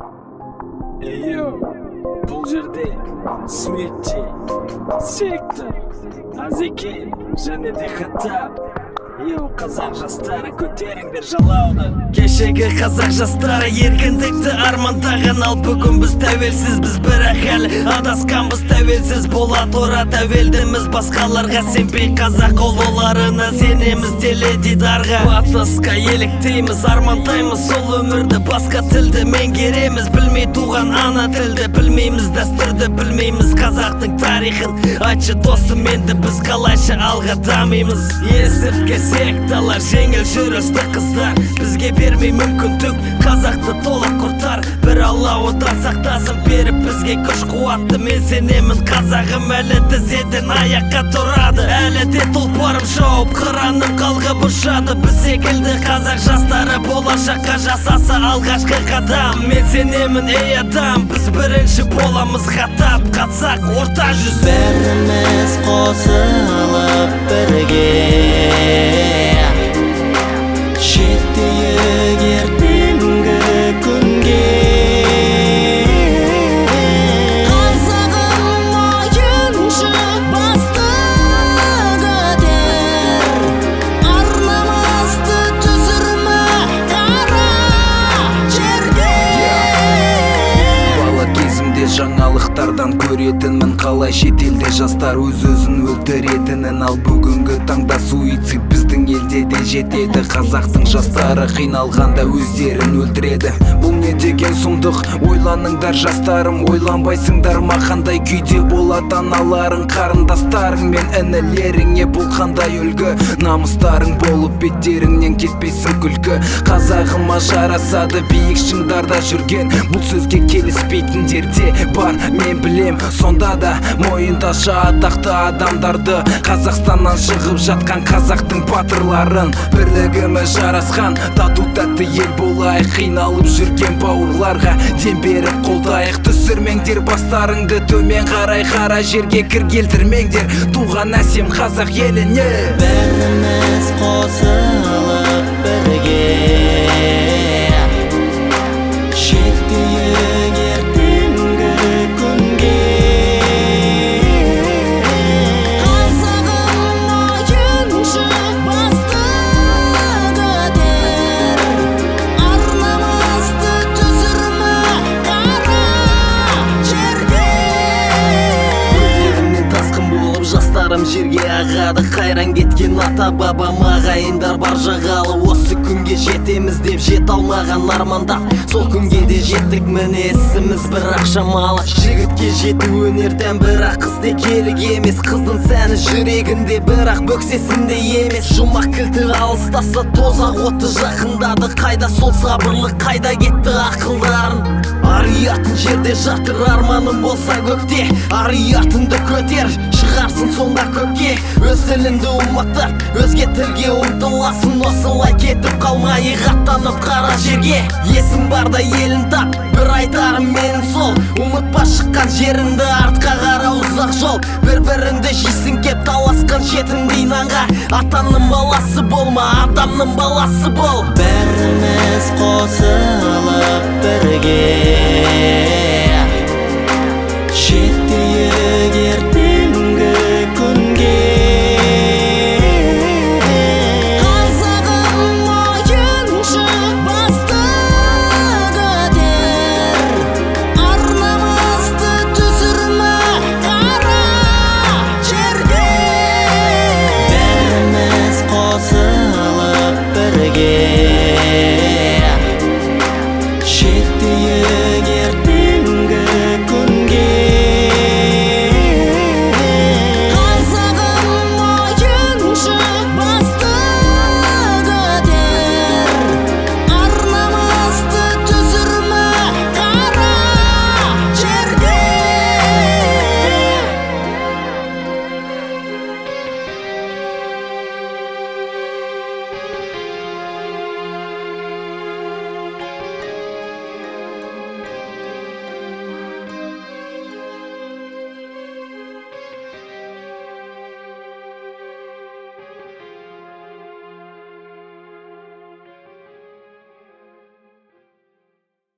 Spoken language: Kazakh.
Бұл жерде сметчи, сектор, Азеки және де Хаттаб. Қазақ жастары көтеріңдер жалауды. Кешегі қазақ жастары еркіндікті армандаған, ал бүгін біз тәуелсіз, біз бірақ әлі адасқанбыз. Тәуелсіз бола тұра тәуелдіміз, басқаларға сенбей қазақ ұлыларына сенеміз. Теледидарға батысқа еліктейміз, армандаймыз сол өмірді, басқа тілді меңгереміз. Білмей туған ана тілді, білмейміз дәстүрді, білмейміз қазақтың тарихын. Айтшы досым, енді біз қалайша алға дамимыз? Есірткі секталар, жеңіл жүрісті қыздар бізге бермей мүмкіндік, қазақты толық құртар. Бір Алла одан сақтасын беріп бізге күш қуатты. Мен сенемін қазағым әлі тізеден аяққа тұрады, әлі де тұлпарым шауып қыраным қалғып ұшады. Біз секілді қазақ жастары болашаққа жасаса алғашқы қадам. Мен сенемін ей адам, біз бірінші боламыз. Хаттаб қатсақ орта жүз, бәріміз қосылып бірге жетейік ертеңгі күнге. Қазағым ойыншы басты көтер, арнамызды түсірме қара жерге. Бала кезімде жаңалықтардан көретінмін, қалай шетелде жастар өз-өзін өлтіретінін. Ал бүгінгі таңда суицид біздің елде де жетеді. Қазақтың жастары қиналғанда өздерін өлтіреді. Бұл не деген сұмдық, ойланыңдар жастарым, ойланбайсыңдар ма қандай күйде болады аналарың, қарындастарың мен інілеріңе? Бұл қандай үлгі, намыстарың болып беттеріңнен кетпесін күлкі. Қазағыма жарасады биік шыңдарда жүрген, бұл сөзге келіспейтіндер де бар, мен білем. Сонда да мойындашы атақты адамдарды, Қазақстаннан шығып жатқан қазақтың батырларын. Бірлігіміз жарасқан, тату тәтті ел болайық. Қиналып жүрген бауырларға дем беріп қолдайық. Түсірмеңдер бастарыңды төмен қарай, қара жерге кір келтірмеңдер туған әсем қазақ еліне. Бәріміз қосылып бірге жетейік ертеңгі күнге. Қазағым ойыншы басты көтер, арнамызды түсірме қара жерге. көздерімнен тасқын болып жастарым жерге ағады. Қайран кеткен ата бабам ағайындар бар жағалы. Осы күнге жетеміз деп жете алмаған армандап, сол күнге де жеттік. Міне ісіміз бірақ шамалы. Жігітке жету өнерден, бірақ қызде келік емес. Қыздың сәні жүрегінде, бірақ бөксесінде емес. Жұмақ кілті алыстаса тозақ оты жақындады. Қайда сол сабырлық, қайда кетті ақылдарың? Ариятын жерде жатыр арманым болса көкте, ариятынды көтер, шығарсың сонда көкке. Өз тілінді ұмытып, өзге тілге ұмтыласың. Осылай кетіп қалмайық аттанып қара жерге. Есің барда елін тап, бір айтарым менің сол, ұмытпа шыққан жеріңді, артқа қара ұзақ жол. Бір-біріңді жейсің кеп таласқан жетіңді инанға. Атаның баласы болма, адамның баласы бол. Бәріміз қосылып бірге жетейік ертеңгі күнге. Қазағым ойыншы басты көтер, арнамызды түсірме қара жерге. Бәріміз қосылып бірге жетейік